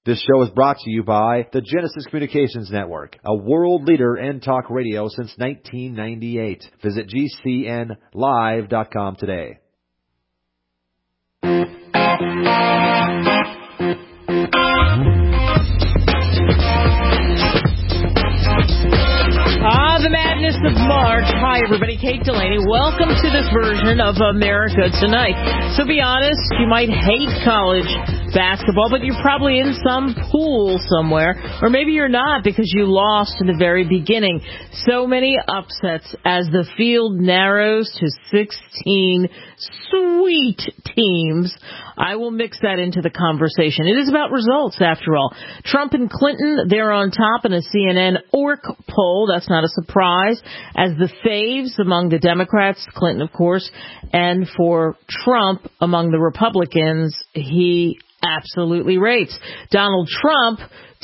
This show is brought to you by the Genesis Communications Network, a world leader in talk radio since 1998. Visit GCNlive.com today. The madness of March. Hi, everybody. Kate Delaney. Welcome to this version of America Tonight. So be honest, you might hate college basketball, but you're probably in some pool somewhere. Or maybe you're not because you lost in the very beginning. So many upsets as the field narrows to 16 sweet teams. I will mix that into the conversation. It is about results, after all. Trump and Clinton, they're on top in a CNN ORC poll. That's not a surprise. As the faves among the Democrats, Clinton, of course, and for Trump among the Republicans, he absolutely rates. Donald Trump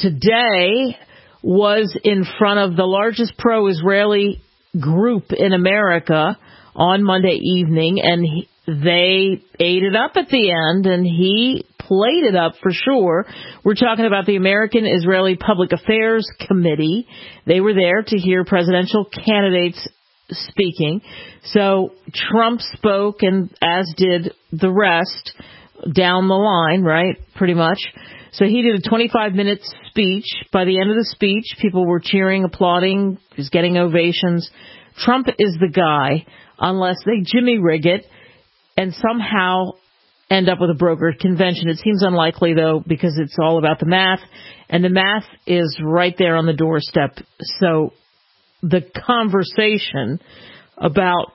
today was in front of the largest pro-Israeli group in America on Monday evening, and they ate it up at the end, and he played it up for sure. We're talking about the American Israeli Public Affairs Committee. They were there to hear presidential candidates speaking. So Trump spoke, and as did the rest down the line, right, pretty much. So he did a 25-minute speech. By the end of the speech, people were cheering, applauding, he was getting ovations. Trump is the guy, unless they Jimmy rig it and somehow end up with a brokered convention. It seems unlikely, though, because it's all about the math, and the math is right there on the doorstep. So the conversation about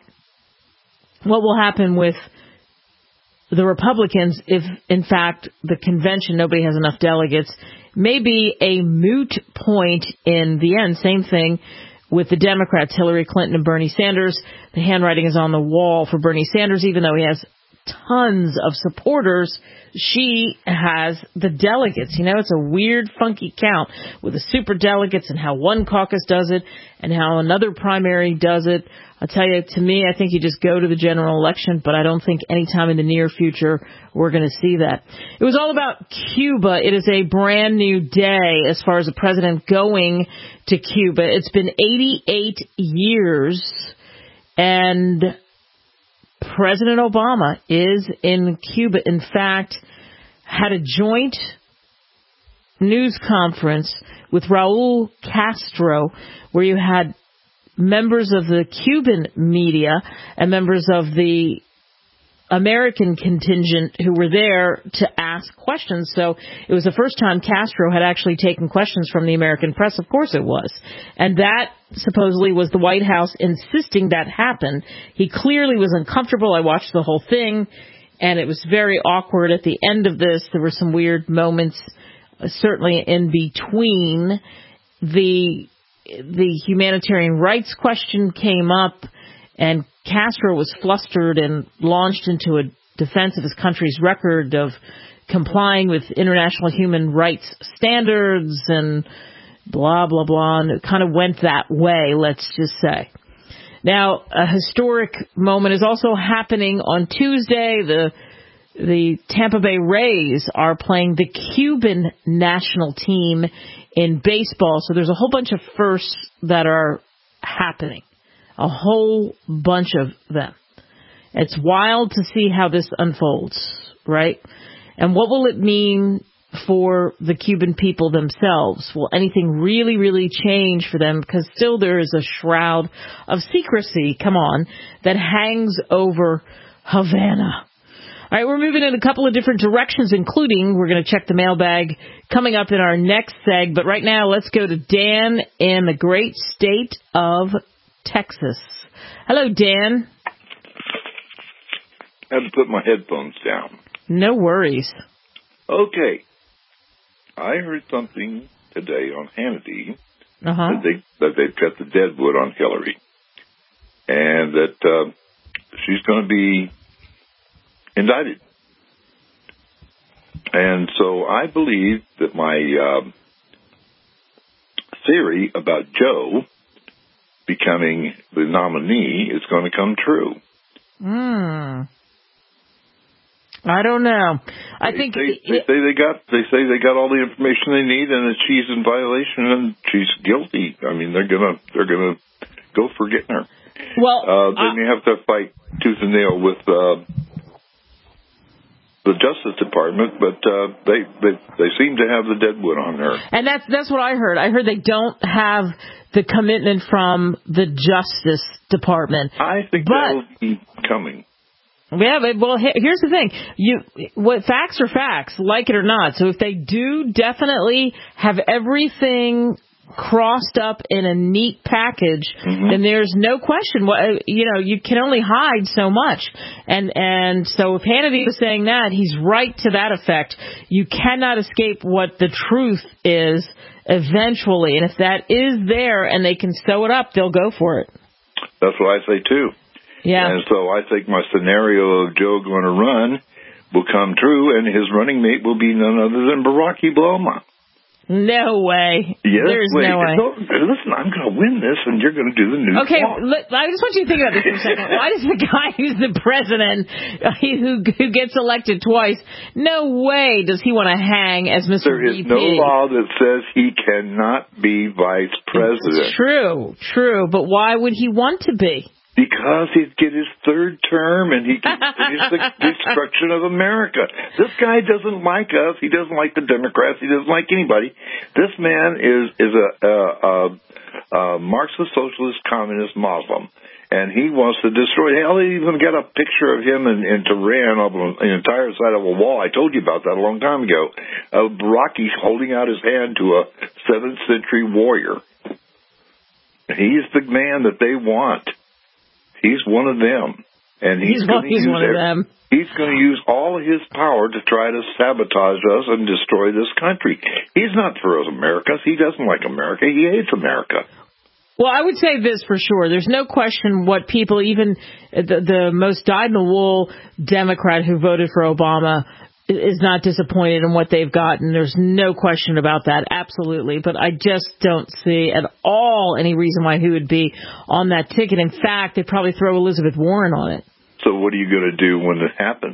what will happen with the Republicans if, in fact, the convention, nobody has enough delegates, may be a moot point in the end. Same thing with the Democrats, Hillary Clinton and Bernie Sanders. The handwriting is on the wall for Bernie Sanders, even though he has tons of supporters. She has the delegates. You know, it's a weird, funky count with the super delegates and how one caucus does it and how another primary does it. I'll tell you, to me, I think you just go to the general election, but I don't think anytime in the near future we're going to see that. It was all about Cuba. It is a brand new day as far as the president going to Cuba. It's been 88 years, and President Obama is in Cuba. In fact, had a joint news conference with Raul Castro where you had members of the Cuban media and members of the American contingent who were there to ask questions. So it was the first time Castro had actually taken questions from the American press. Of course it was. And that supposedly was the White House insisting that happen. He clearly was uncomfortable. I watched the whole thing, and it was very awkward at the end of this. There were some weird moments, certainly in between. The humanitarian rights question came up, and Castro was flustered and launched into a defense of his country's record of complying with international human rights standards and blah, blah, blah. And it kind of went that way, let's just say. Now, a historic moment is also happening on Tuesday. The Tampa Bay Rays are playing the Cuban national team in baseball. So there's a whole bunch of firsts that are happening. A whole bunch of them. It's wild to see how this unfolds, right? And what will it mean for the Cuban people themselves? Will anything really, really change for them? Because still there is a shroud of secrecy, come on, that hangs over Havana. All right, we're moving in a couple of different directions, including we're going to check the mailbag coming up in our next seg. But right now, let's go to Dan in the great state of Texas. Hello, Dan. I had to put my headphones down. No worries. Okay. I heard something today on Hannity that they've cut the deadwood on Hillary, and that she's going to be indicted. And so I believe that my theory about Joe becoming the nominee is going to come true. I don't know. I think they say they got all the information they need, and that she's in violation and she's guilty. I mean, they're gonna go for getting her. Well, then you have to fight tooth and nail with the Justice Department, but they seem to have the deadwood on her. And that's what I heard. I heard they don't have the commitment from the Justice Department. I think that'll be coming. Yeah, well, here's the thing. Facts are facts, like it or not. So if they do definitely have everything crossed up in a neat package, then there's no question. You can only hide so much. And so if Hannity was saying that, he's right to that effect. You cannot escape what the truth is eventually. And if that is there and they can sew it up, they'll go for it. That's what I say, too. Yeah. And so I think my scenario of Joe going to run will come true, and his running mate will be none other than Barack Obama. No way. Yes, there's no way. Listen, I'm going to win this, and you're going to do the news. Okay, I just want you to think about this for a second. Why does the guy who's the president, who gets elected twice, no way does he want to hang as Mr. There is VP. no law that says he cannot be vice president. It's true, but why would he want to be? Because he'd get his third term and he can finish the destruction of America. This guy doesn't like us. He doesn't like the Democrats. He doesn't like anybody. This man is a Marxist, socialist, communist Muslim. And he wants to destroy. Hell, they even got a picture of him in Tehran on the entire side of a wall. I told you about that a long time ago. Iraqi holding out his hand to a 7th century warrior. He's the man that they want. He's one of them, and he's going to use all of his power to try to sabotage us and destroy this country. He's not for us Americans. He doesn't like America. He hates America. Well, I would say this for sure. There's no question what people, even the most dyed-in-the-wool Democrat who voted for Obama, is not disappointed in what they've gotten. There's no question about that, absolutely. But I just don't see at all any reason why he would be on that ticket. In fact, they'd probably throw Elizabeth Warren on it. So what are you going to do when it happens?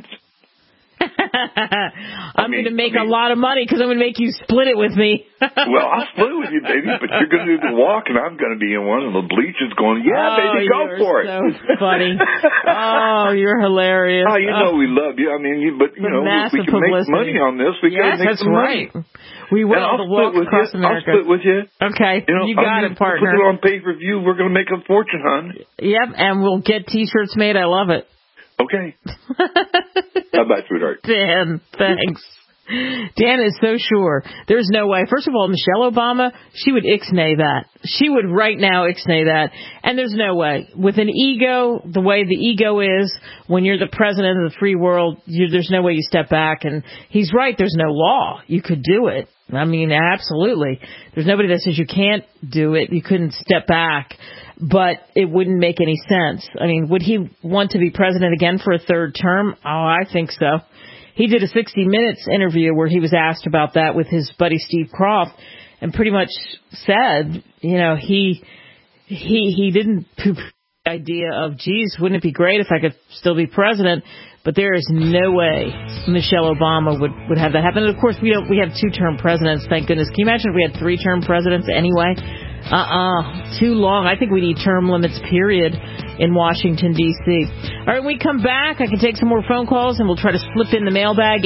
I'm going to make a lot of money because I'm going to make you split it with me. Well, I'll split it with you, baby, but you're going to do the walk, and I'm going to be in one, and the bleach is going, baby, go for it. So funny. Oh, you're hilarious. Oh, we love you. I mean, we can make money on this. We got to make some money. We will. The walk across America. I'll split with you. Okay, you got it, partner. Put it on pay-per-view. We're going to make a fortune, hon. Yep, and we'll get T-shirts made. I love it. Okay. Bye-bye, sweetheart. Dan, thanks. Dan is so sure. There's no way. First of all, Michelle Obama, she would ixnay that. She would right now ixnay that. And there's no way. With an ego, the way the ego is, when you're the president of the free world, there's no way you step back. And he's right. There's no law. You could do it. I mean, absolutely. There's nobody that says you can't do it. You couldn't step back. But it wouldn't make any sense. I mean, would he want to be president again for a third term? Oh, I think so. He did a 60 Minutes interview where he was asked about that with his buddy Steve Kroft, and pretty much said, he didn't poop the idea of, geez, wouldn't it be great if I could still be president? But there is no way Michelle Obama would have that happen. And of course, we have 2-term presidents, thank goodness. Can you imagine if we had 3-term presidents anyway? Too long. I think we need term limits, period, in Washington, D.C. All right, when we come back, I can take some more phone calls, and we'll try to slip in the mailbag,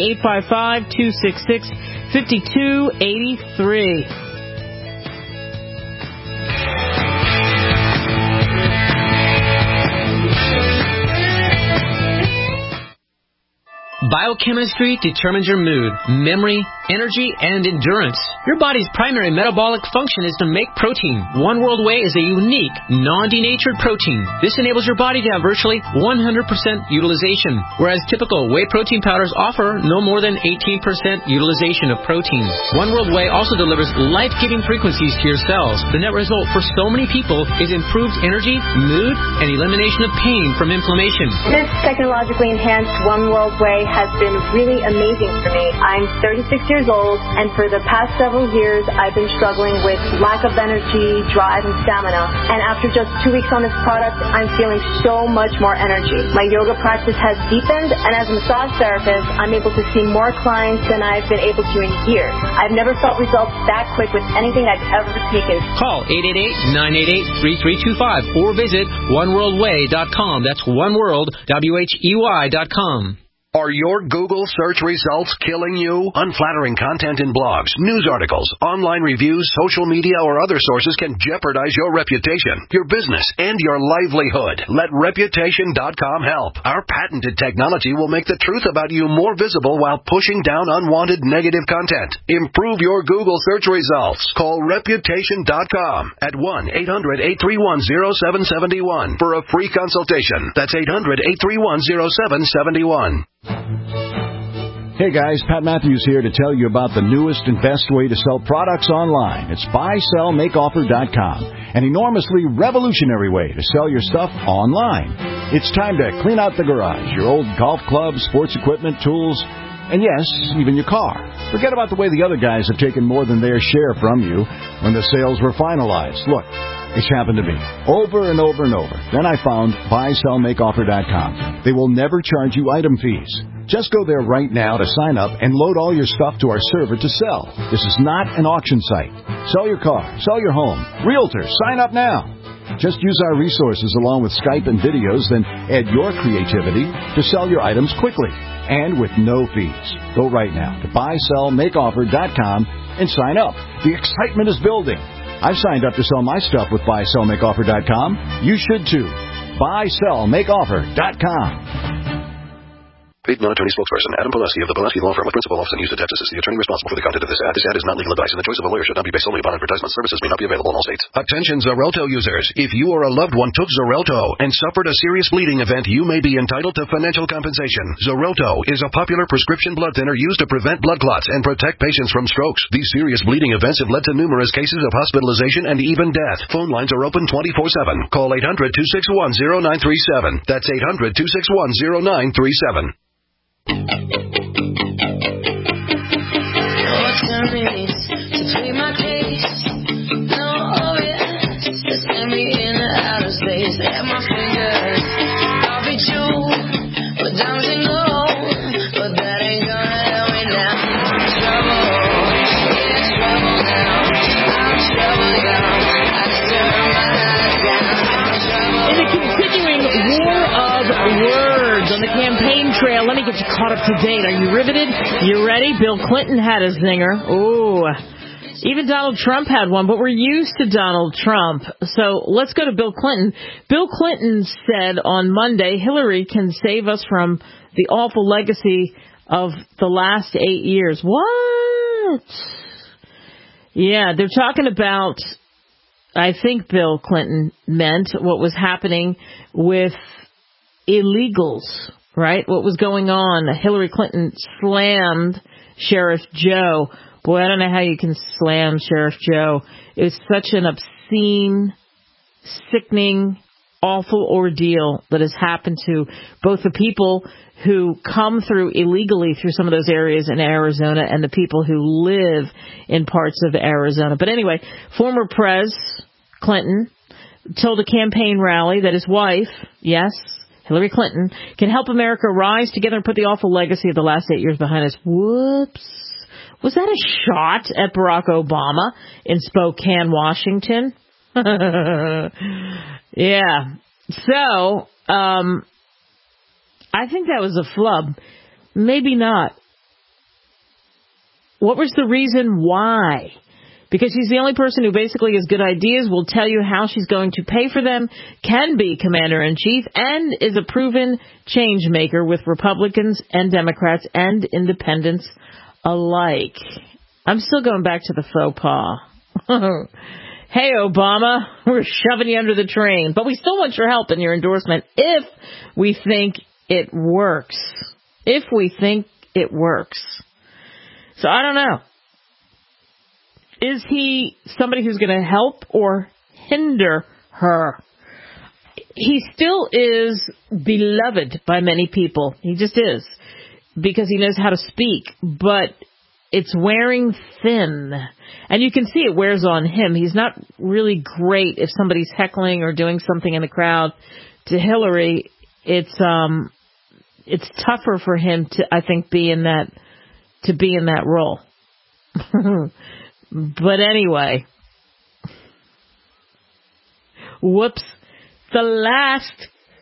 855-266-5283. Biochemistry determines your mood, memory, energy, and endurance. Your body's primary metabolic function is to make protein. One World Whey is a unique, non-denatured protein. This enables your body to have virtually 100% utilization, whereas typical whey protein powders offer no more than 18% utilization of protein. One World Whey also delivers life-giving frequencies to your cells. The net result for so many people is improved energy, mood, and elimination of pain from inflammation. This technologically enhanced One World Whey has been really amazing for me. I'm 36 years years old, and for the past several years, I've been struggling with lack of energy, drive, and stamina. And after just 2 weeks on this product, I'm feeling so much more energy. My yoga practice has deepened, and as a massage therapist, I'm able to see more clients than I've been able to in years. I've never felt results that quick with anything I've ever taken. Call 888-988-3325 or visit oneworldway.com. That's oneworld.com. Are your Google search results killing you? Unflattering content in blogs, news articles, online reviews, social media, or other sources can jeopardize your reputation, your business, and your livelihood. Let Reputation.com help. Our patented technology will make the truth about you more visible while pushing down unwanted negative content. Improve your Google search results. Call Reputation.com at 1-800-831-0771 for a free consultation. That's 800-831-0771. Hey guys, Pat Matthews here to tell you about the newest and best way to sell products online. It's buysellmakeoffer.com, an enormously revolutionary way to sell your stuff online. It's time to clean out the garage, your old golf clubs, sports equipment, tools, and yes, even your car. Forget about the way the other guys have taken more than their share from you when the sales were finalized. Look, it's happened to me over and over and over. Then I found buysellmakeoffer.com. They will never charge you item fees. Just go there right now to sign up and load all your stuff to our server to sell. This is not an auction site. Sell your car, sell your home. Realtors, sign up now. Just use our resources along with Skype and videos, then add your creativity to sell your items quickly and with no fees. Go right now to buysellmakeoffer.com and sign up. The excitement is building. I've signed up to sell my stuff with buysellmakeoffer.com. You should too. buysellmakeoffer.com. Paid non-attorney spokesperson Adam Pulaski of the Pulaski Law Firm with principal office in Houston, Texas is the attorney responsible for the content of this ad. This ad is not legal advice, and the choice of a lawyer should not be based solely upon advertisement. Services may not be available in all states. Attention Xarelto users. If you or a loved one took Xarelto and suffered a serious bleeding event, you may be entitled to financial compensation. Xarelto is a popular prescription blood thinner used to prevent blood clots and protect patients from strokes. These serious bleeding events have led to numerous cases of hospitalization and even death. Phone lines are open 24/7. Call 800-261-0937. That's 800-261-0937. On the campaign trail, let me get you caught up to date. Are you riveted? You ready? Bill Clinton had a zinger. Ooh. Even Donald Trump had one, but we're used to Donald Trump. So let's go to Bill Clinton. Bill Clinton said on Monday, Hillary can save us from the awful legacy of the last 8 years. What? Yeah, they're talking about, I think Bill Clinton meant what was happening with illegals, right? What was going on? Hillary Clinton slammed Sheriff Joe. Boy, I don't know how you can slam Sheriff Joe. It was such an obscene, sickening, awful ordeal that has happened to both the people who come through illegally through some of those areas in Arizona and the people who live in parts of Arizona. But anyway, former Pres Clinton told a campaign rally that his wife, yes, Hillary Clinton, can help America rise together and put the awful legacy of the last 8 years behind us. Whoops. Was that a shot at Barack Obama in Spokane, Washington? Yeah. So, I think that was a flub. Maybe not. What was the reason why? Because she's the only person who basically has good ideas, will tell you how she's going to pay for them, can be commander-in-chief, and is a proven change maker with Republicans and Democrats and independents alike. I'm still going back to the faux pas. Hey, Obama, we're shoving you under the train, but we still want your help and your endorsement if we think it works. If we think it works. So I don't know. Is he somebody who's going to help or hinder her? He still is beloved by many people. He just is. Because he knows how to speak. But it's wearing thin. And you can see it wears on him. He's not really great if somebody's heckling or doing something in the crowd. To Hillary, it's tougher for him to, I think, be in that role. But anyway, whoops, the last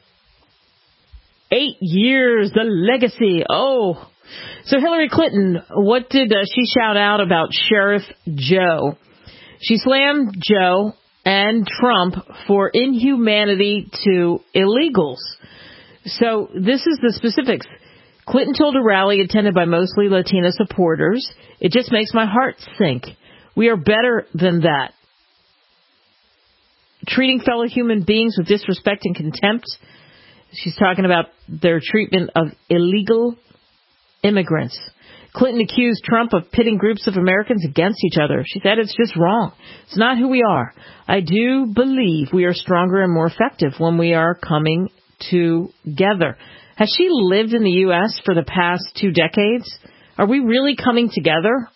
8 years, the legacy. Oh, so Hillary Clinton, what did she shout out about Sheriff Joe? She slammed Joe and Trump for inhumanity to illegals. So this is the specifics. Clinton told a rally attended by mostly Latina supporters, "It just makes my heart sink. We are better than that. Treating fellow human beings with disrespect and contempt." She's talking about their treatment of illegal immigrants. Clinton accused Trump of pitting groups of Americans against each other. She said, "It's just wrong. It's not who we are. I do believe we are stronger and more effective when we are coming together." Has she lived in the U.S. for the past 2 decades? Are we really coming together?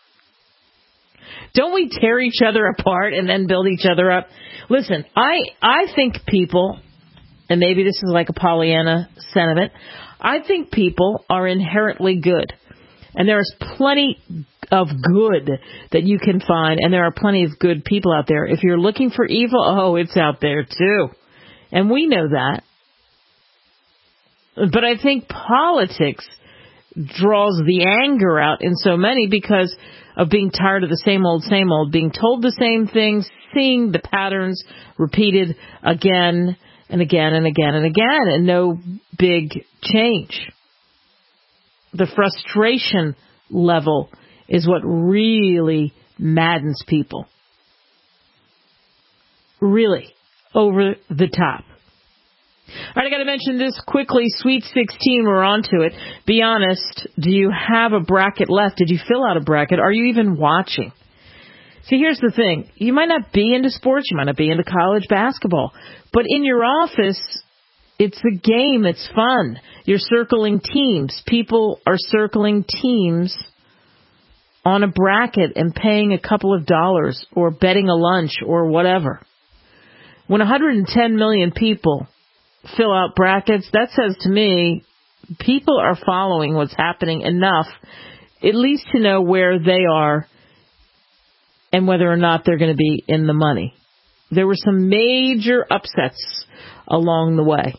Don't we tear each other apart and then build each other up? Listen, I think people, and maybe this is like a Pollyanna sentiment, I think people are inherently good. And there's plenty of good that you can find, and there are plenty of good people out there. If you're looking for evil, oh, it's out there too. And we know that. But I think politics draws the anger out in so many because of being tired of the same old, being told the same things, seeing the patterns repeated again and again and again and again, and no big change. The frustration level is what really maddens people. Really, over the top. All right, I got to mention this quickly. Sweet 16, we're on to it. Be honest, do you have a bracket left? Did you fill out a bracket? Are you even watching? See, here's the thing. You might not be into sports. You might not be into college basketball. But in your office, it's a game. It's fun. You're circling teams. People are circling teams on a bracket and paying a couple of dollars or betting a lunch or whatever. When 110 million people fill out brackets, that says to me people are following what's happening enough, at least to know where they are and whether or not they're going to be in the money. There were some major upsets along the way.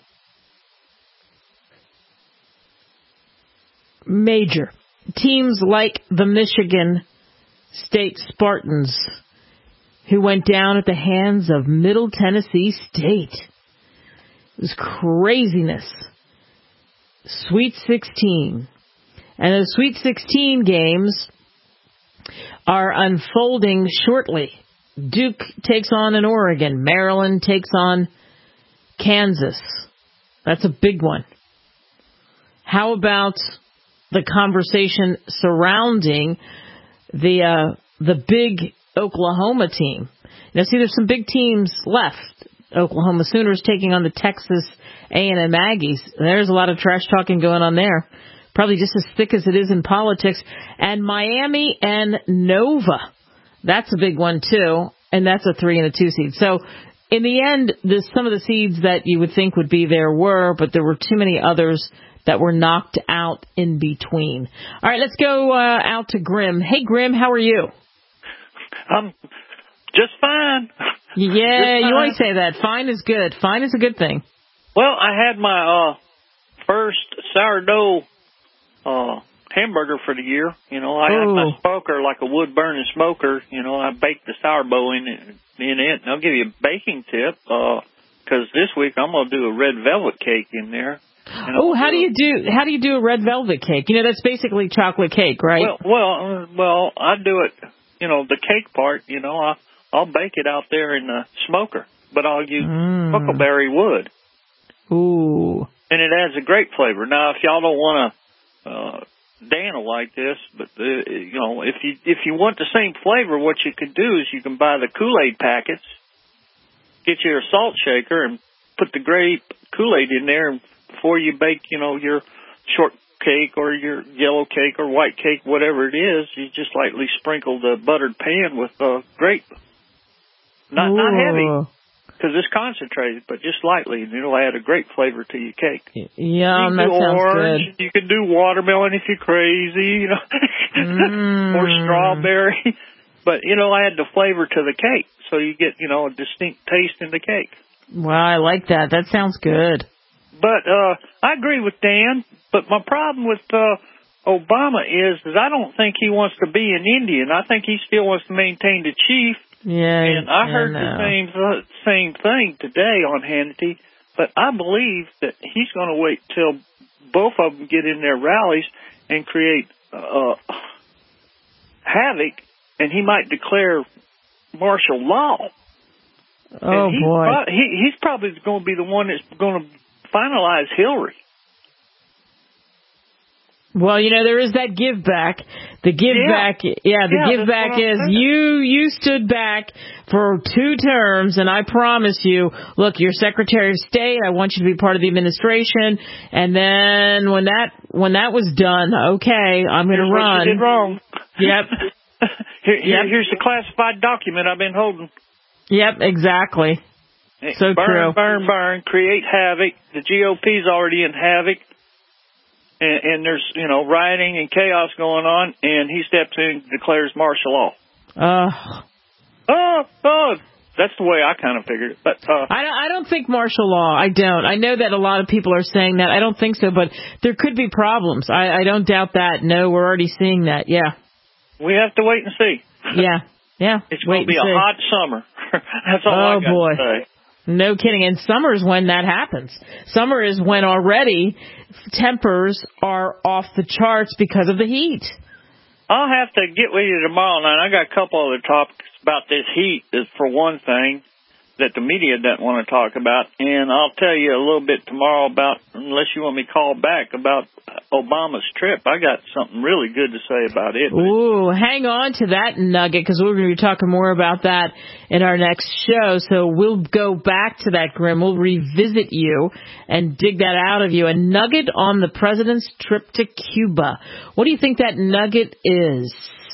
Major. Teams like the Michigan State Spartans, who went down at the hands of Middle Tennessee State. It was craziness. Sweet 16. And the Sweet 16 games are unfolding shortly. Duke takes on an Oregon. Maryland takes on Kansas. That's a big one. How about the conversation surrounding the big Oklahoma team? Now, see, there's some big teams left. Oklahoma Sooners taking on the Texas A&M Aggies. There's a lot of trash talking going on there. Probably just as thick as it is in politics. And Miami and Nova. That's a big one, too. And that's a 3 and a 2 seed. So, in the end, some of the seeds that you would think would be there were, but there were too many others that were knocked out in between. All right, let's go out to Grim. Hey, Grim, how are you? Just fine. Yeah, you always say that. Fine is good. Fine is a good thing. Well, I had my first sourdough hamburger for the year. You know, I had my smoker, like a wood-burning smoker. You know, I baked the sourdough in it. And I'll give you a baking tip, because this week I'm going to do a red velvet cake in there. Oh, how do you do a red velvet cake? You know, that's basically chocolate cake, right? Well, I do it, you know, the cake part, you know, I'll bake it out there in the smoker, but I'll use huckleberry wood. Ooh. And it adds a great flavor. Now, if y'all don't want to Dan like this, but you know, if you want the same flavor, what you could do is you can buy the Kool-Aid packets, get your salt shaker, and put the grape Kool-Aid in there, and before you bake, you know, your short cake or your yellow cake or white cake, whatever it is, you just lightly sprinkle the buttered pan with grape. Not heavy, because it's concentrated, but just lightly, and it'll add a great flavor to your cake. Yeah, that sounds orange, good. You can do watermelon if you're crazy, or strawberry. But, add the flavor to the cake, so you get, a distinct taste in the cake. Wow, I like that. That sounds good. But I agree with Dan, but my problem with Obama is that I don't think he wants to be an Indian. I think he still wants to maintain the chief. Yeah, and I heard the same thing today on Hannity, but I believe that he's going to wait till both of them get in their rallies and create havoc, and he might declare martial law. Oh, boy. He's probably going to be the one that's going to finalize Hillary. Well, there is that give back. The give back is you stood back for 2 terms, and I promise you, look, you're Secretary of State. I want you to be part of the administration. And then when that was done, okay, I'm going to run. What you did wrong. Yep. Here's the classified document I've been holding. Yep, exactly. So true. Burn, create havoc. The GOP's already in havoc. And there's, rioting and chaos going on, and he steps in and declares martial law. That's the way I kind of figured it. But I don't think martial law. I don't. I know that a lot of people are saying that. I don't think so, but there could be problems. I don't doubt that. No, we're already seeing that. Yeah. We have to wait and see. Yeah. It's going to be a hot summer. That's all I got to say. No kidding. And summer is when that happens. Summer is when already tempers are off the charts because of the heat. I'll have to get with you tomorrow night. I got a couple other topics about this heat, for one thing, that the media doesn't want to talk about. And I'll tell you a little bit tomorrow about, unless you want me to call back, about Obama's trip. I got something really good to say about it. Ooh, hang on to that nugget, because we're going to be talking more about that in our next show. So we'll go back to that, Grim. We'll revisit you and dig that out of you. A nugget on the president's trip to Cuba. What do you think that nugget is?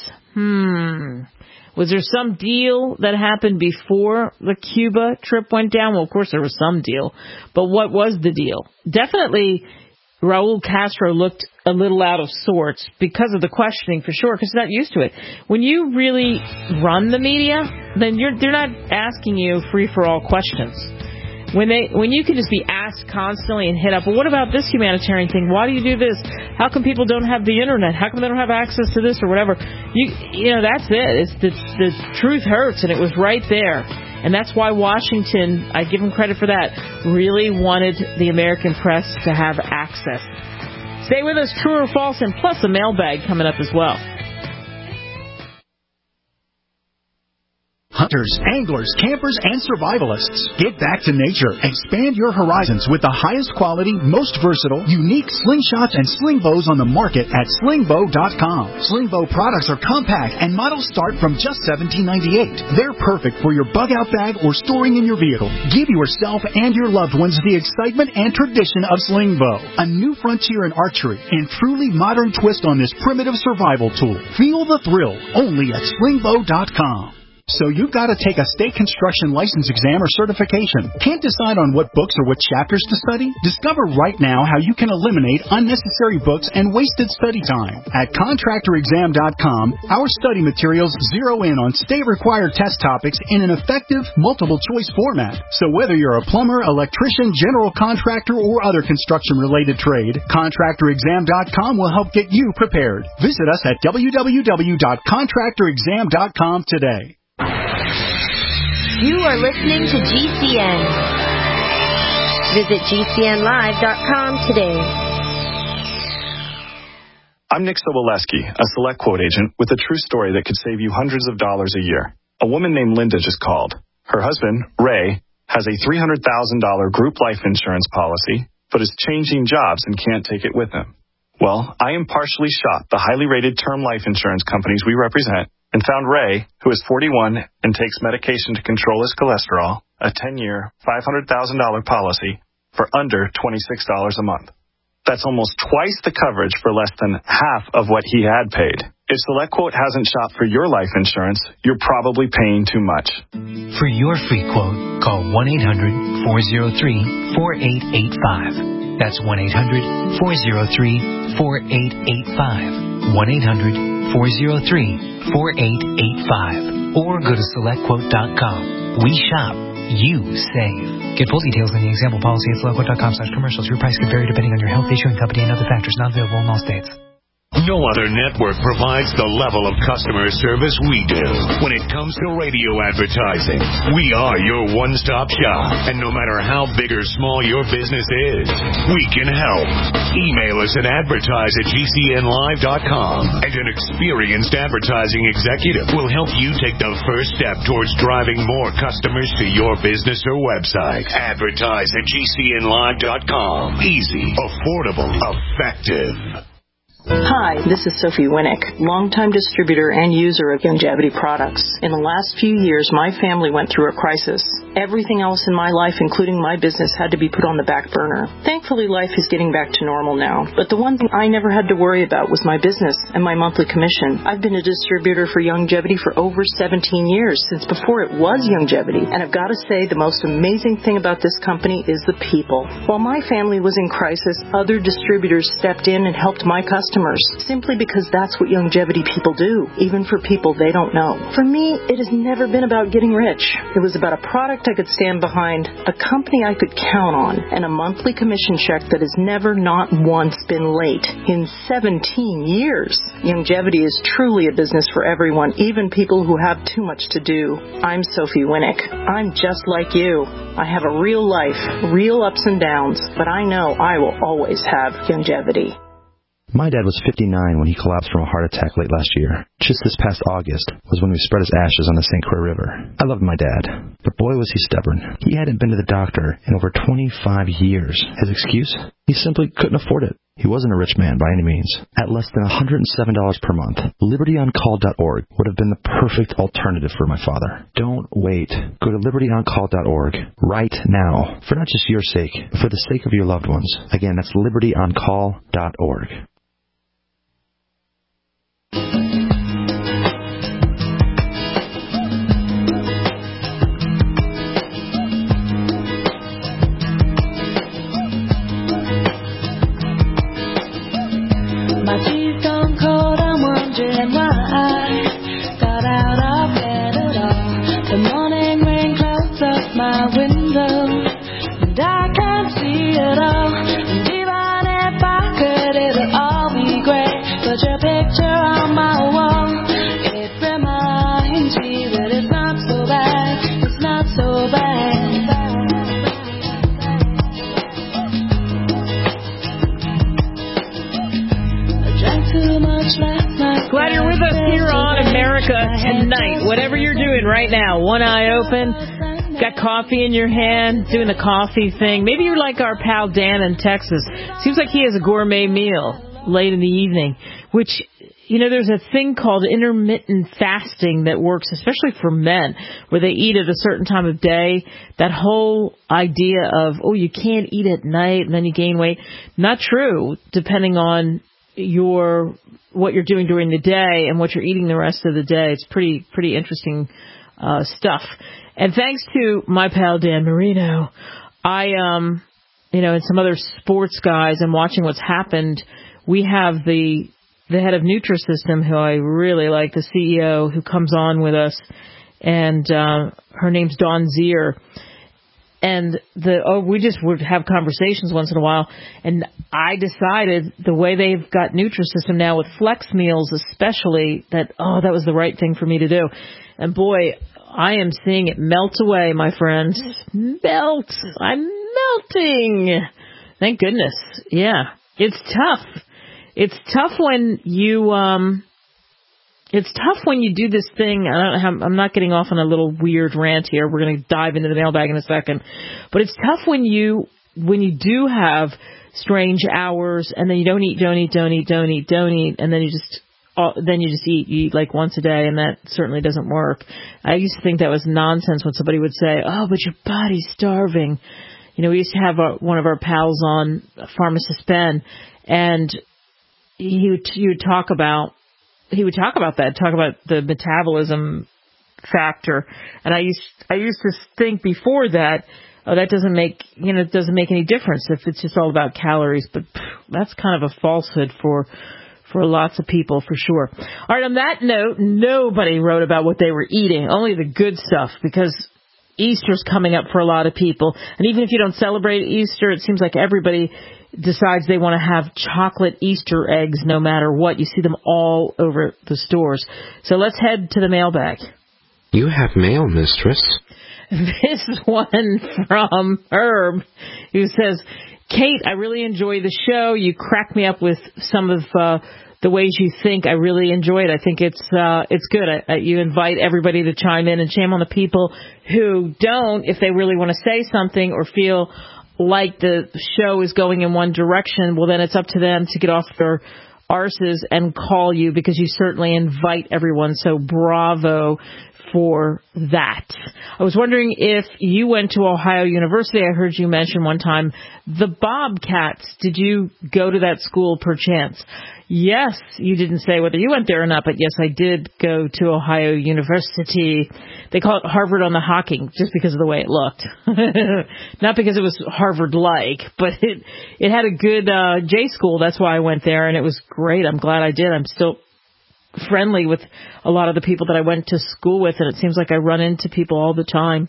Was there some deal that happened before the Cuba trip went down? Well, of course there was some deal. But what was the deal? Definitely Raul Castro looked a little out of sorts because of the questioning, for sure, because he's not used to it. When you really run the media, then they're not asking you free-for-all questions. When you can just be asked constantly and hit up, well, what about this humanitarian thing? Why do you do this? How come people don't have the internet? How come they don't have access to this or whatever? That's it. It's the truth hurts, and it was right there. And that's why Washington, I give them credit for that, really wanted the American press to have access. Stay with us, true or false, and plus a mailbag coming up as well. Hunters, anglers, campers, and survivalists. Get back to nature. Expand your horizons with the highest quality, most versatile, unique slingshots and sling bows on the market at slingbow.com. Slingbow products are compact and models start from just $17.98. They're perfect for your bug out bag or storing in your vehicle. Give yourself and your loved ones the excitement and tradition of Slingbow, a new frontier in archery and truly modern twist on this primitive survival tool. Feel the thrill only at slingbow.com. So you've got to take a state construction license exam or certification. Can't decide on what books or what chapters to study? Discover right now how you can eliminate unnecessary books and wasted study time. At contractorexam.com, our study materials zero in on state-required test topics in an effective, multiple-choice format. So whether you're a plumber, electrician, general contractor, or other construction-related trade, contractorexam.com will help get you prepared. Visit us at www.contractorexam.com today. You are listening to GCN. Visit GCNlive.com today. I'm Nick Soboleski, a Select Quote agent with a true story that could save you hundreds of dollars a year. A woman named Linda just called. Her husband, Ray, has a $300,000 group life insurance policy, but is changing jobs and can't take it with him. Well, I impartially shot the highly rated term life insurance companies we represent and found Ray, who is 41 and takes medication to control his cholesterol, a 10-year, $500,000 policy for under $26 a month. That's almost twice the coverage for less than half of what he had paid. If SelectQuote hasn't shopped for your life insurance, you're probably paying too much. For your free quote, call 1-800-403-4885. That's 1-800-403-4885. 1-800-403-4885. Or go to SelectQuote.com. We shop. You save. Get full details in the example policy at SelectQuote.com/commercials. Your price could vary depending on your health, issuing company, and other factors. Not available in all states. No other network provides the level of customer service we do. When it comes to radio advertising, we are your one-stop shop. And no matter how big or small your business is, we can help. Email us at advertise@gcnlive.com, and an experienced advertising executive will help you take the first step towards driving more customers to your business or website. Advertise@gcnlive.com. Easy, affordable, effective. Hi, this is Sophie Winnick, longtime distributor and user of Youngevity products. In the last few years, my family went through a crisis. Everything else in my life, including my business, had to be put on the back burner. Thankfully, life is getting back to normal now. But the one thing I never had to worry about was my business and my monthly commission. I've been a distributor for Youngevity for over 17 years, since before it was Youngevity. And I've got to say, the most amazing thing about this company is the people. While my family was in crisis, other distributors stepped in and helped my customers, simply because that's what Youngevity people do, even for people they don't know. For me, it has never been about getting rich. It was about a product I could stand behind, a company I could count on, and a monthly commission check that has never not once been late. In 17 years, Youngevity is truly a business for everyone, even people who have too much to do. I'm Sophie Winnick. I'm just like you. I have a real life, real ups and downs, but I know I will always have Youngevity. My dad was 59 when he collapsed from a heart attack late last year. Just this past August was when we spread his ashes on the St. Croix River. I loved my dad, but boy was he stubborn. He hadn't been to the doctor in over 25 years. His excuse? He simply couldn't afford it. He wasn't a rich man by any means. At less than $107 per month, LibertyOnCall.org would have been the perfect alternative for my father. Don't wait. Go to LibertyOnCall.org right now, for not just your sake, but for the sake of your loved ones. Again, that's LibertyOnCall.org. My teeth gone cold, I'm wondering why I got out of bed at all. The morning rain clouds up my window, and I can't see it all. And even if I could, it'll all be great. But your picture on my wall, it reminds me that it's not so bad, it's not so bad. Glad you're with us here on America Tonight. Whatever you're doing right now, one eye open, got coffee in your hand, doing the coffee thing. Maybe you're like our pal Dan in Texas. Seems like he has a gourmet meal late in the evening, which, you know, there's a thing called intermittent fasting that works, especially for men, where they eat at a certain time of day. That whole idea of, oh, you can't eat at night and then you gain weight. Not true, depending on what you're doing during the day and what you're eating the rest of the day. It's pretty interesting stuff. And thanks to my pal Dan Marino, I and some other sports guys, and watching what's happened. We have the head of Nutrisystem, who I really like, the CEO, who comes on with us, and her name's Dawn Zier. And we just would have conversations once in a while. And I decided the way they've got Nutrisystem now with flex meals especially, that was the right thing for me to do. And boy, I am seeing it melt away, my friends. Melt. I'm melting. Thank goodness. Yeah. It's tough. It's tough when you do this thing. I'm not getting off on a little weird rant here. We're going to dive into the mailbag in a second. But it's tough when you do have strange hours and then you don't eat, and then you just eat. You eat like once a day, and that certainly doesn't work. I used to think that was nonsense when somebody would say, "Oh, but your body's starving." we used to have one of our pals on, Pharmacist Ben, and he would talk about the metabolism factor. And I used to think before that, that doesn't make any difference if it's just all about calories. But that's kind of a falsehood for lots of people, for sure. All right, on that note, nobody wrote about what they were eating, only the good stuff, because Easter's coming up for a lot of people. And even if you don't celebrate Easter, it seems like everybody decides they want to have chocolate Easter eggs no matter what. You see them all over the stores. So let's head to the mailbag. You have mail, mistress. This one from Herb, who says, Kate, I really enjoy the show. You crack me up with some of the ways you think. I really enjoy it. I think it's good. You invite everybody to chime in, and shame on the people who don't, if they really want to say something or feel like the show is going in one direction. Well, then it's up to them to get off their arses and call you, because you certainly invite everyone. So bravo for that. I was wondering if you went to Ohio University. I heard you mention one time the Bobcats. Did you go to that school perchance? Yes, you didn't say whether you went there or not, but yes, I did go to Ohio University. They call it Harvard on the Hocking just because of the way it looked. Not because it was Harvard-like, but it had a good J school. That's why I went there, and it was great. I'm glad I did. I'm still friendly with a lot of the people that I went to school with, and it seems like I run into people all the time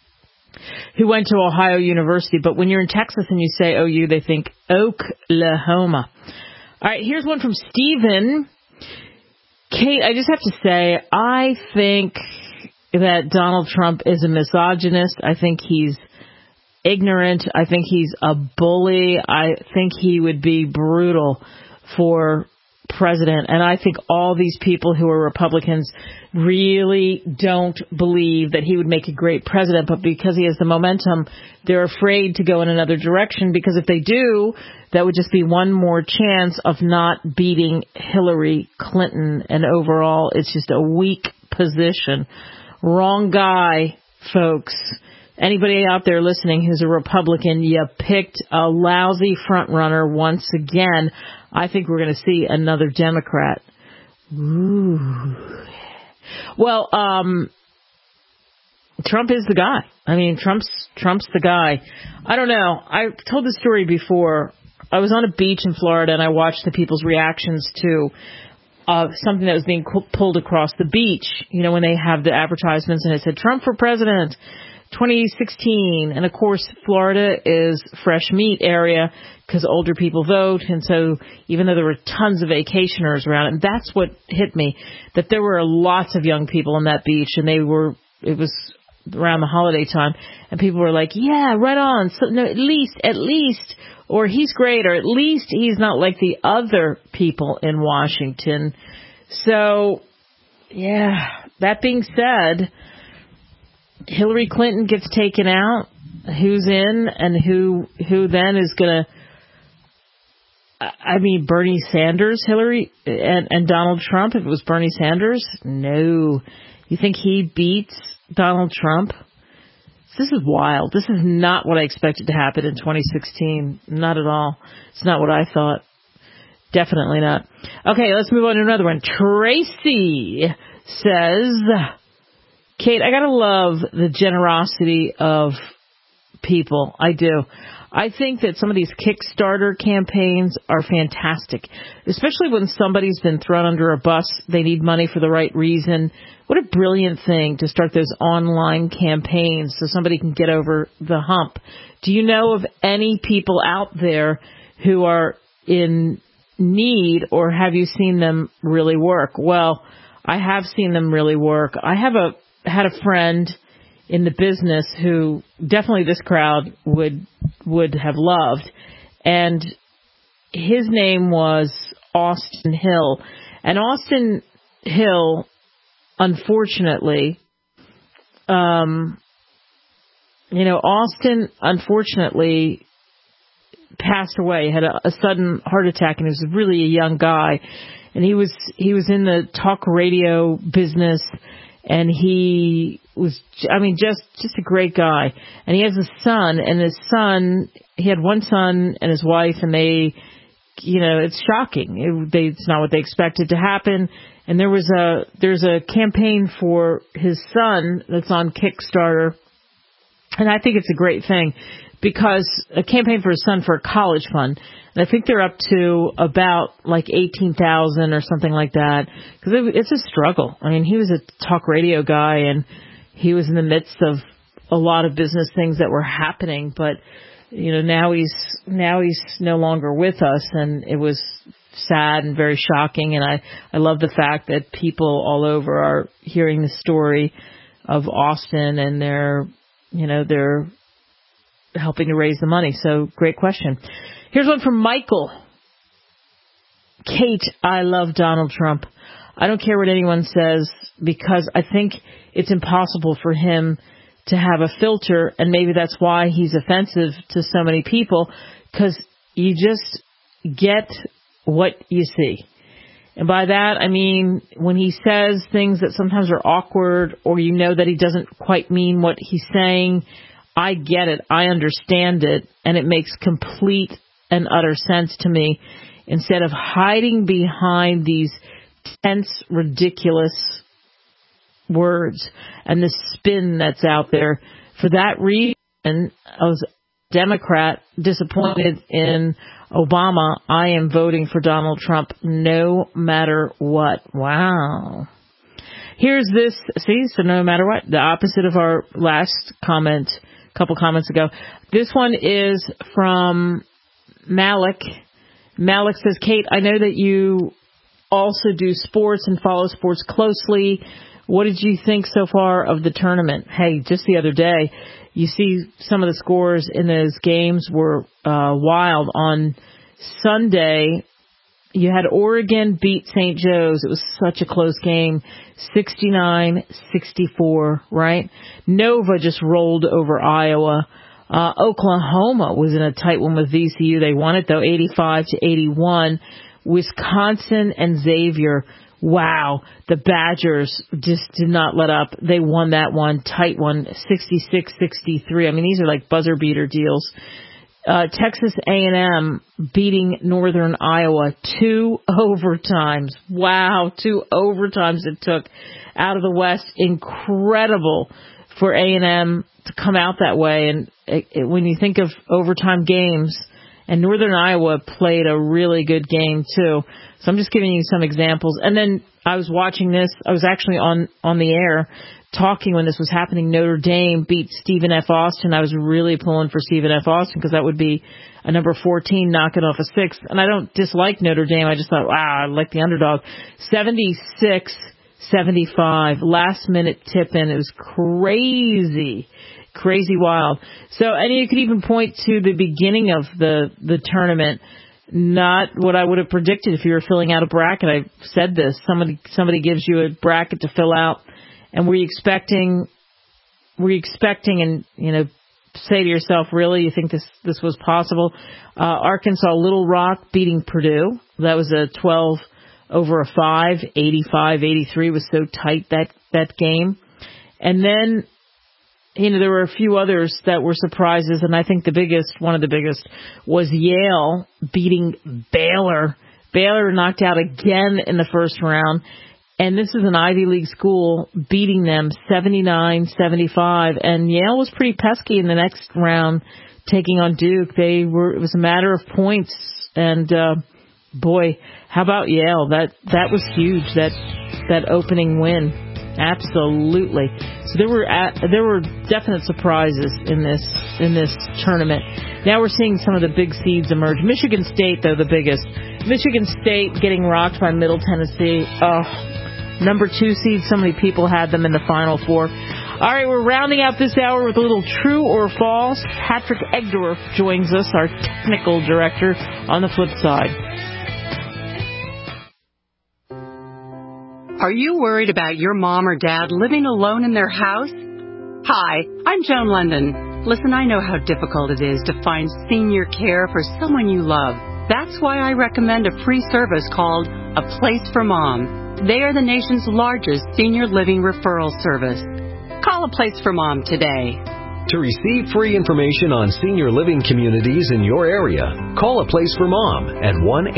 who went to Ohio University. But when you're in Texas and you say OU, they think Oklahoma. All right, here's one from Steven. Kate, I just have to say, I think that Donald Trump is a misogynist. I think he's ignorant. I think he's a bully. I think he would be brutal for president. And I think all these people who are Republicans really don't believe that he would make a great president. But because he has the momentum, they're afraid to go in another direction, because if they do, that would just be one more chance of not beating Hillary Clinton. And overall, it's just a weak position. Wrong guy, folks. Anybody out there listening who's a Republican, you picked a lousy front runner once again. I think we're going to see another Democrat. Ooh. Well, Trump is the guy. I mean, Trump's the guy. I don't know. I told this story before. I was on a beach in Florida, and I watched the people's reactions to something that was being pulled across the beach. You know, when they have the advertisements, and it said, Trump for president 2016. And, of course, Florida is fresh meat area because older people vote. And so even though there were tons of vacationers around it, and that's what hit me, that there were lots of young people on that beach, and it was around the holiday time, and people were like, yeah, right on. So, no, at least, or he's great, or at least he's not like the other people in Washington. So, yeah, that being said, Hillary Clinton gets taken out. Who's in, and who then is going to, I mean, Bernie Sanders, Hillary, and Donald Trump. If it was Bernie Sanders, no. You think he beats Donald Trump? This is wild. This is not what I expected to happen in 2016. Not at all. It's not what I thought. Definitely not. Okay, let's move on to another one. Tracy says, Kate, I gotta love the generosity of people. I do. I think that some of these Kickstarter campaigns are fantastic, especially when somebody's been thrown under a bus. They need money for the right reason. What a brilliant thing to start those online campaigns so somebody can get over the hump. Do you know of any people out there who are in need, or have you seen them really work? Well, I have seen them really work. I had a friend in the business who definitely this crowd would have loved, and his name was Austin Hill. And Austin Hill, unfortunately, Austin unfortunately passed away. He had a sudden heart attack, and he was really a young guy, and he was in the talk radio business. And he was, just a great guy. And he has a son, and he had one son and his wife, and they, it's shocking. It's not what they expected to happen. And there's a campaign for his son that's on Kickstarter. And I think it's a great thing, because a campaign for his son for a college fund. And I think they're up to about like 18,000 or something like that. Because it's a struggle. I mean, he was a talk radio guy, and he was in the midst of a lot of business things that were happening. But now he's no longer with us, and it was sad and very shocking. And I love the fact that people all over are hearing the story of Austin, and they're helping to raise the money. So great question. Here's one from Michael. Kate, I love Donald Trump. I don't care what anyone says, because I think it's impossible for him to have a filter, and maybe that's why he's offensive to so many people, because you just get what you see. And by that, I mean when he says things that sometimes are awkward, or that he doesn't quite mean what he's saying, I get it, I understand it, and it makes complete and utter sense to me, instead of hiding behind these tense, ridiculous words and the spin that's out there. For that reason, as a Democrat disappointed in Obama, I am voting for Donald Trump no matter what. Wow. Here's this. See, so no matter what, the opposite of our last comment, a couple comments ago. This one is from Malik. Malik says, Kate, I know that you also do sports and follow sports closely. What did you think so far of the tournament? Hey, just the other day, you see some of the scores in those games were wild. On Sunday, you had Oregon beat St. Joe's. It was such a close game, 69-64, right? Nova just rolled over Iowa. Oklahoma was in a tight one with VCU. They won it, though, 85-81. Wisconsin and Xavier, wow, the Badgers just did not let up. They won that one, tight one, 66-63. I mean, these are like buzzer beater deals. Texas A&M beating Northern Iowa 2 overtimes. Wow, 2 overtimes it took out of the West. Incredible for A&M to come out that way. And when you think of overtime games, and Northern Iowa played a really good game too. So I'm just giving you some examples. And then I was watching this. I was actually on the air talking when this was happening. Notre Dame beat Stephen F. Austin. I was really pulling for Stephen F. Austin, because that would be a number 14 knocking off a 6th. And I don't dislike Notre Dame. I just thought, wow, I like the underdog. 76-75. Last minute tip in. It was crazy wild. So, and you could even point to the beginning of the tournament. Not what I would have predicted if you were filling out a bracket. I said this. Somebody gives you a bracket to fill out, and were you expecting and say to yourself, really, you think this was possible? Arkansas Little Rock beating Purdue. That was a 12 over a 5, 85-83 was so tight that game. And then there were a few others that were surprises, and I think one of the biggest was Yale beating Baylor. Baylor knocked out again in the first round, and this is an Ivy League school beating them 79-75, and Yale was pretty pesky in the next round taking on Duke. It was a matter of points, and boy, how about Yale? That was huge, that opening win. Absolutely. So there were definite surprises in this tournament. Now we're seeing some of the big seeds emerge. Michigan State, though, the biggest. Michigan State getting rocked by Middle Tennessee. Number 2 seed. So many people had them in the Final Four. All right, we're rounding out this hour with a little true or false. Patrick Egdorf joins us, our technical director, on the flip side. Are you worried about your mom or dad living alone in their house? Hi, I'm Joan London. Listen, I know how difficult it is to find senior care for someone you love. That's why I recommend a free service called A Place for Mom. They are the nation's largest senior living referral service. Call A Place for Mom today. To receive free information on senior living communities in your area, call A Place for Mom at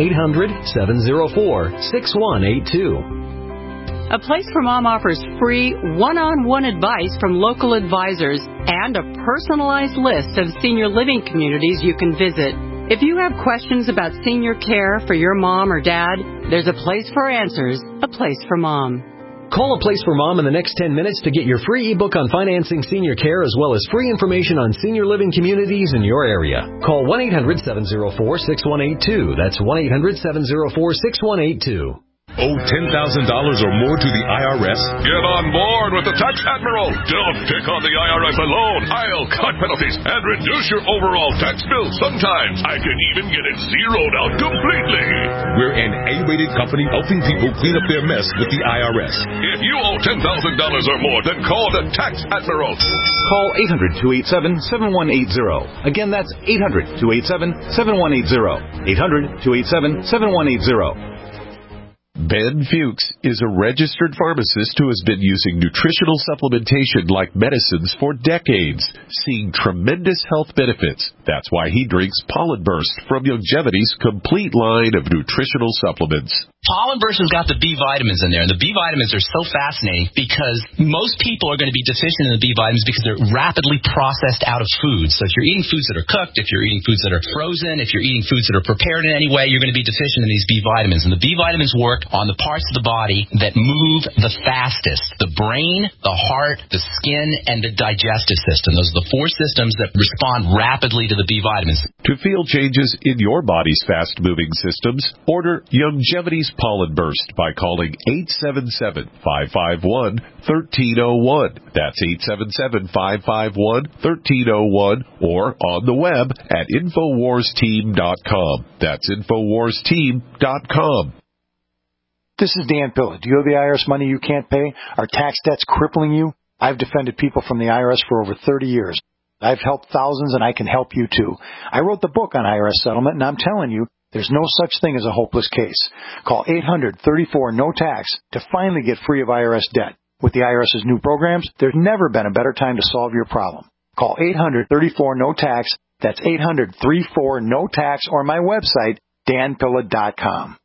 1-800-704-6182. A Place for Mom offers free one-on-one advice from local advisors and a personalized list of senior living communities you can visit. If you have questions about senior care for your mom or dad, there's a place for answers, A Place for Mom. Call A Place for Mom in the next 10 minutes to get your free ebook on financing senior care as well as free information on senior living communities in your area. Call 1-800-704-6182. That's 1-800-704-6182. Owe $10,000 or more to the IRS? Get on board with the Tax Admiral. Don't pick on the IRS alone. I'll cut penalties and reduce your overall tax bill. Sometimes I can even get it zeroed out completely. We're an A-rated company helping people clean up their mess with the IRS. If you owe $10,000 or more, then call the Tax Admiral. Call 800-287-7180. Again, that's 800-287-7180. 800-287-7180. Ben Fuchs is a registered pharmacist who has been using nutritional supplementation like medicines for decades, seeing tremendous health benefits. That's why he drinks Pollen Burst from Youngevity's complete line of nutritional supplements. Pollen Burst has got the B vitamins in there, and the B vitamins are so fascinating because most people are going to be deficient in the B vitamins because they're rapidly processed out of foods. So if you're eating foods that are cooked, if you're eating foods that are frozen, if you're eating foods that are prepared in any way, you're going to be deficient in these B vitamins. And the B vitamins work on the parts of the body that move the fastest: the brain, the heart, the skin, and the digestive system. Those are the four systems that respond rapidly to the B vitamins. To feel changes in your body's fast-moving systems, order Youngevity's Pollen Burst by calling 877-551-1301. That's 877-551-1301 or on the web at InfoWarsTeam.com. That's InfoWarsTeam.com. This is Dan Pilla. Do you owe the IRS money you can't pay? Are tax debts crippling you? I've defended people from the IRS for over 30 years. I've helped thousands, and I can help you too. I wrote the book on IRS settlement, and I'm telling you, there's no such thing as a hopeless case. Call 800-34-NO-TAX to finally get free of IRS debt. With the IRS's new programs, there's never been a better time to solve your problem. Call 800-34-NO-TAX. That's 800-34-NO-TAX, or my website, danpilla.com.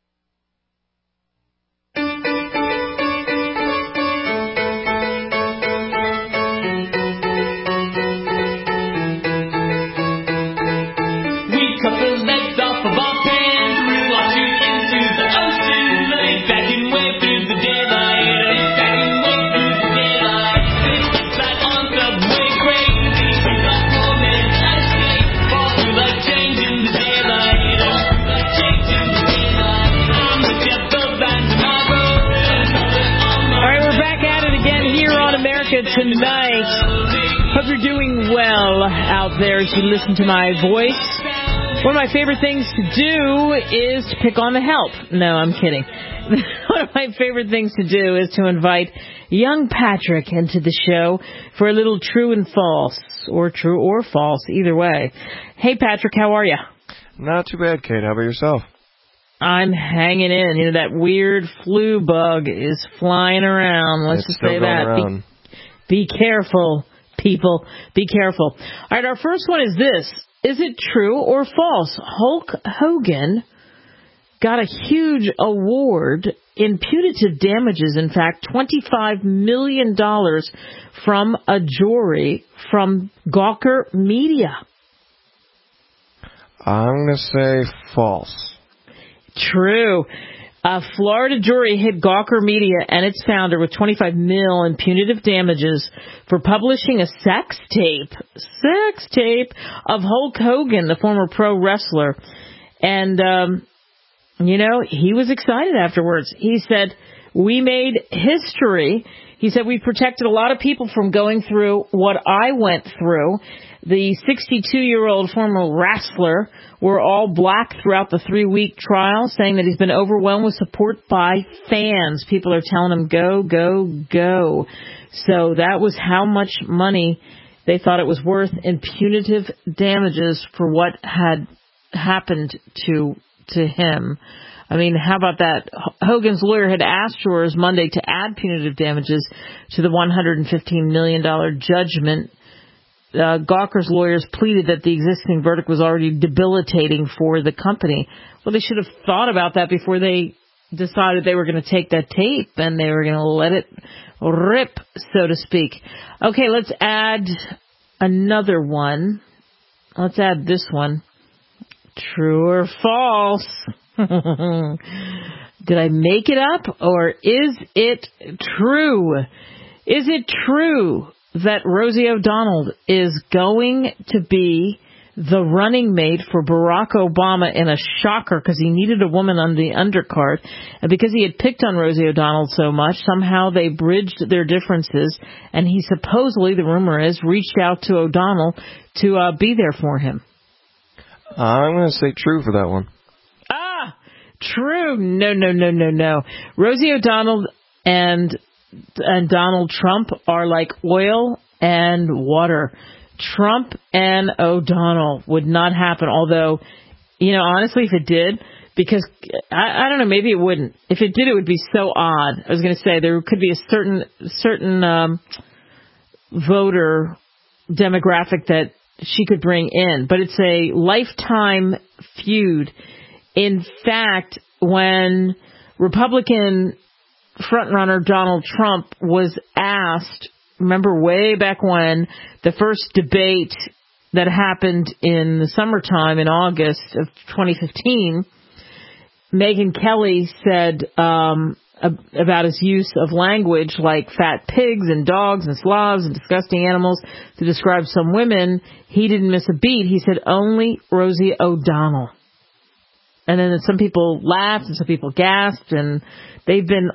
Tonight, hope you're doing well out there as you listen to my voice. One of my favorite things to do is to pick on the help. No, I'm kidding. One of my favorite things to do is to invite young Patrick into the show for a little true and false, or true or false, either way. Hey, Patrick, how are you? Not too bad, Kate. How about yourself? I'm hanging in. You know, that weird flu bug is flying around. Let's just say that. Be careful, people. Be careful. All right, our first one is this. Is it true or false? Hulk Hogan got a huge award in punitive damages. In fact, $25 million from a jury from Gawker Media. I'm going to say false. True. A Florida jury hit Gawker Media and its founder with $25 million in punitive damages for publishing a sex tape of Hulk Hogan, the former pro wrestler. And, you know, he was excited afterwards. He said, "We made history." He said, "We protected a lot of people from going through what I went through." The 62-year-old former wrestler were all black throughout the 3-week trial, saying that he's been overwhelmed with support by fans. People are telling him, go, go, go. So that was how much money they thought it was worth in punitive damages for what had happened to him. I mean, how about that? Hogan's lawyer had asked jurors Monday to add punitive damages to the $115 million judgment. Gawker's lawyers pleaded that the existing verdict was already debilitating for the company. Well, they should have thought about that before they decided they were going to take that tape and they were going to let it rip, so to speak. Okay, let's add another one. Let's add this one. True or false? Did I make it up, or is it true? Is it true that Rosie O'Donnell is going to be the running mate for Barack Obama in a shocker because he needed a woman on the undercard, and because he had picked on Rosie O'Donnell so much, somehow they bridged their differences, and he supposedly, the rumor is, reached out to O'Donnell to be there for him. I'm going to say true for that one. True. No. Rosie O'Donnell and Donald Trump are like oil and water. Trump and O'Donnell would not happen, although, honestly, if it did, because, I don't know, maybe it wouldn't. If it did, it would be so odd. I was going to say there could be a certain voter demographic that she could bring in, but it's a lifetime feud. In fact, when Republican frontrunner Donald Trump was asked, remember way back when, the first debate that happened in the summertime in August of 2015, Megyn Kelly said about his use of language like fat pigs and dogs and slobs and disgusting animals to describe some women, he didn't miss a beat. He said only Rosie O'Donnell. And then some people laughed and some people gasped, and they've been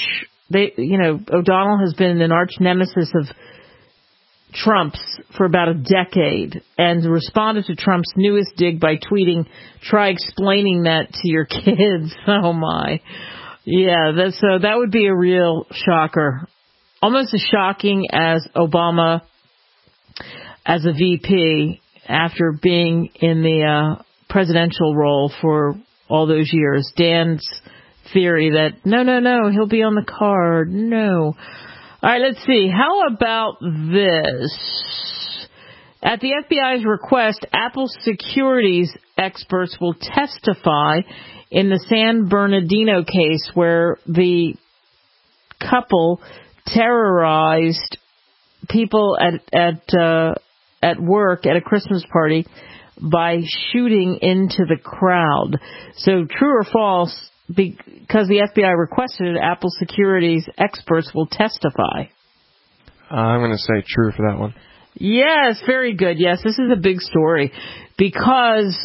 O'Donnell has been an arch nemesis of Trump's for about a decade and responded to Trump's newest dig by tweeting, "Try explaining that to your kids." Oh my. Yeah, that would be a real shocker. Almost as shocking as Obama as a VP after being in the presidential role for all those years. Dan's theory that no, he'll be on the card. No. All right, let's see. How about this? At the FBI's request, Apple securities experts will testify in the San Bernardino case where the couple terrorized people at work at a Christmas party by shooting into the crowd. So true or false, because the FBI requested it, Apple securities experts will testify. I'm going to say true for that one. Yes, very good. Yes, this is a big story because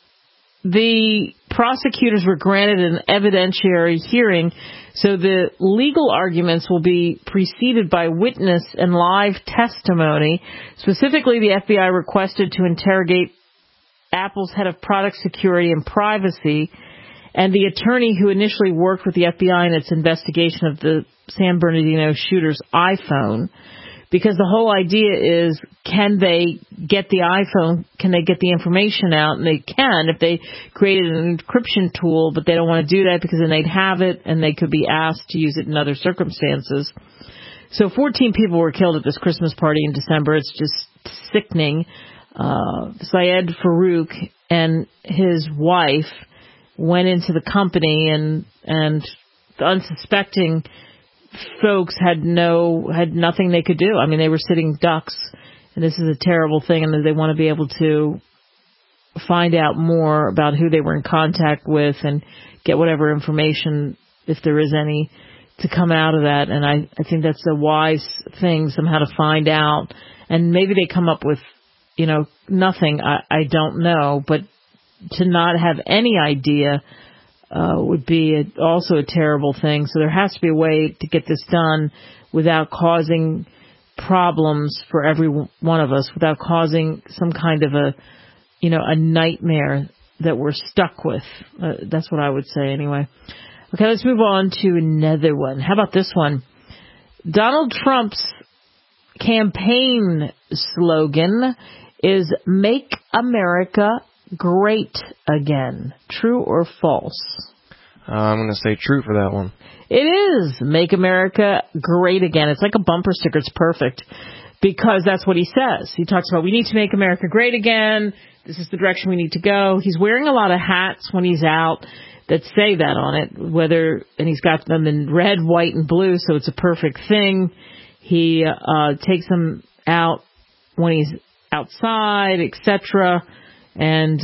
the prosecutors were granted an evidentiary hearing, so the legal arguments will be preceded by witness and live testimony. Specifically, the FBI requested to interrogate Apple's head of product security and privacy and the attorney who initially worked with the FBI in its investigation of the San Bernardino shooter's iPhone, because the whole idea is, can they get the iPhone, can they get the information out? And they can if they created an encryption tool, but they don't want to do that because then they'd have it and they could be asked to use it in other circumstances. So 14 people were killed at this Christmas party in December. It's just sickening. Syed Farouk and his wife went into the company and the unsuspecting folks had nothing they could do. I mean, they were sitting ducks, and this is a terrible thing, and they want to be able to find out more about who they were in contact with and get whatever information, if there is any, to come out of that. And I think that's a wise thing somehow to find out. And maybe they come up with, nothing. I don't know, but to not have any idea would be also a terrible thing. So there has to be a way to get this done without causing problems for every one of us, without causing some kind of a nightmare that we're stuck with. That's what I would say anyway. Okay, let's move on to another one. How about this one? Donald Trump's campaign slogan is "Make America Great Again." True or false? I'm going to say true for that one. It is. Make America Great Again. It's like a bumper sticker. It's perfect because that's what he says. He talks about we need to make America great again. This is the direction we need to go. He's wearing a lot of hats when he's out that say that on it, and he's got them in red, white, and blue, so it's a perfect thing. He takes them out when he's outside, etc., and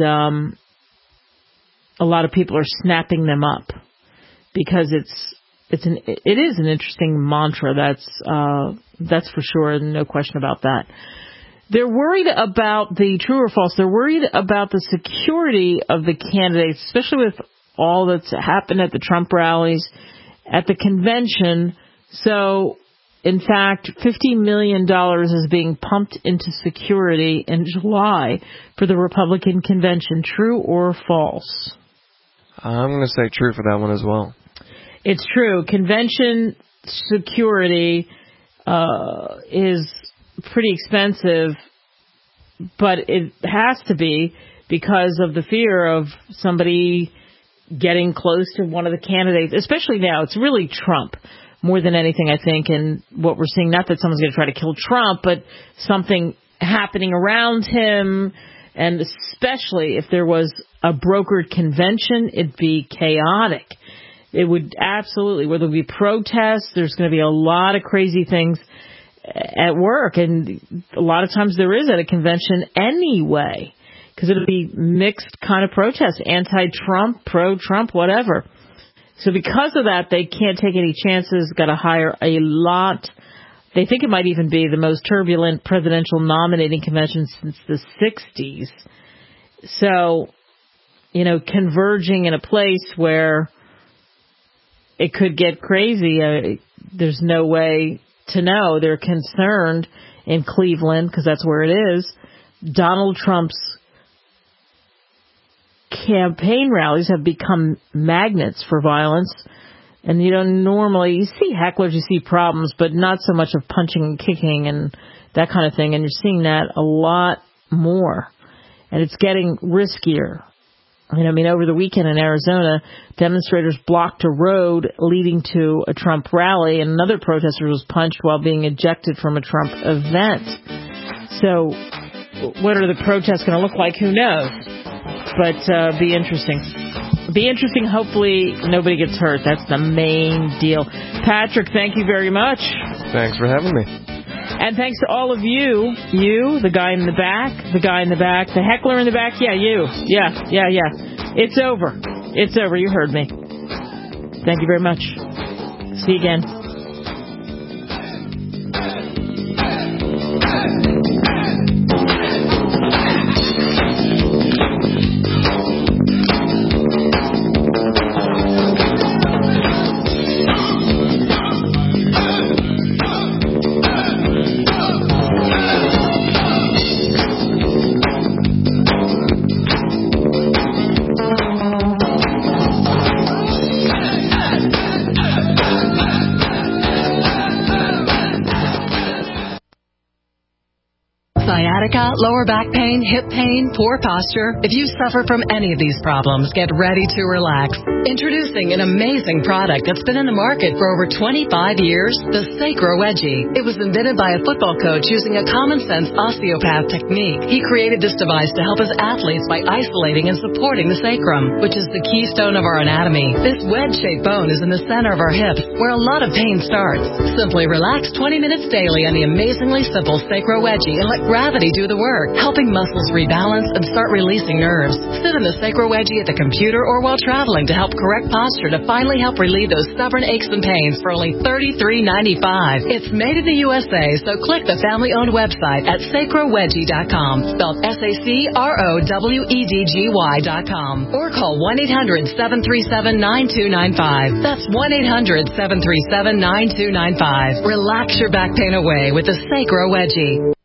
a lot of people are snapping them up because it is an interesting mantra. That's for sure, and no question about that. They're worried about the true or false. They're worried about the security of the candidates, especially with all that's happened at the Trump rallies, at the convention. So, in fact, $50 million is being pumped into security in July for the Republican convention. True or false? I'm going to say true for that one as well. It's true. Convention security is pretty expensive, but it has to be because of the fear of somebody getting close to one of the candidates, especially now. It's really Trump more than anything, I think, and what we're seeing, not that someone's going to try to kill Trump, but something happening around him, and especially if there was a brokered convention, it'd be chaotic. It would absolutely, where there'll be protests, there's going to be a lot of crazy things at work, and a lot of times there is at a convention anyway, because it'll be mixed kind of protests, anti-Trump, pro-Trump, whatever. So because of that, they can't take any chances, got to hire a lot. They think it might even be the most turbulent presidential nominating convention since the 60s. So, converging in a place where it could get crazy, there's no way to know. They're concerned in Cleveland, because that's where it is. Donald Trump's campaign rallies have become magnets for violence. And you see hecklers, you see problems, but not so much of punching and kicking and that kind of thing. And you're seeing that a lot more. And it's getting riskier. Over the weekend in Arizona, demonstrators blocked a road leading to a Trump rally, and another protester was punched while being ejected from a Trump event. So what are the protests going to look like? Who knows? But be interesting. Hopefully nobody gets hurt. That's the main deal. Patrick, thank you very much. Thanks for having me. And thanks to all of you, the guy in the back, the heckler in the back, yeah, you. Yeah. It's over. You heard me. Thank you very much. See you again. Sciatica, lower back pain, hip pain, poor posture. If you suffer from any of these problems, get ready to relax. Introducing an amazing product that's been in the market for over 25 years, the Sacro Wedgie. It was invented by a football coach using a common-sense osteopath technique. He created this device to help his athletes by isolating and supporting the sacrum, which is the keystone of our anatomy. This wedge-shaped bone is in the center of our hips, where a lot of pain starts. Simply relax 20 minutes daily on the amazingly simple Sacro Wedgie and let gravity do the work, helping muscles rebalance and start releasing nerves. Sit in the Sacro Wedgie at the computer or while traveling to help correct posture to finally help relieve those stubborn aches and pains for only $33.95. It's made in the USA, so click the family-owned website at sacrowedgie.com, spelled SACROWEDGY.com, or call 1-800-737-9295. That's 1-800-737-9295. Relax your back pain away with the Sacro Wedgie.